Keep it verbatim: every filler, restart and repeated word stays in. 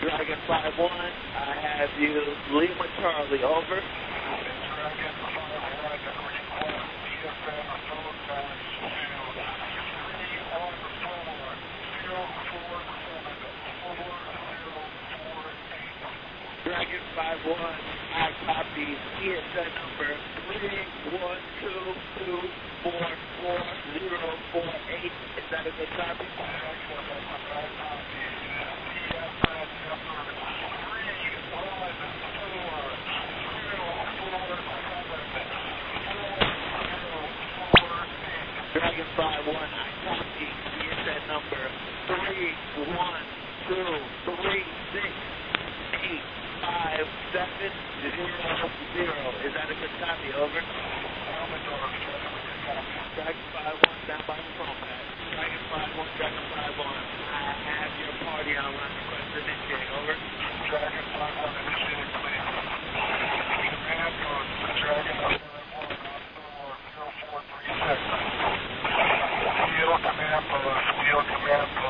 Dragon five one, I have you Lima Charlie, over. Dragon five one, request T F N phone match to three on the floor, zero four seven, four zero four eight. Dragon five one, I copy T S N number three one two two four four zero four eight. Is that a good copy? Dragon five one, I copy T S N number three one two three six eight five seven zero zero. Is that a good copy, over? Dragon five one, stand by the phone pad. Dragon five one, Dragon five one, I have your party on when I request to initiate, over. Dragon five one, initiate, please. Command code, Dragon five one, zero four three six. Steel command post, steel command post.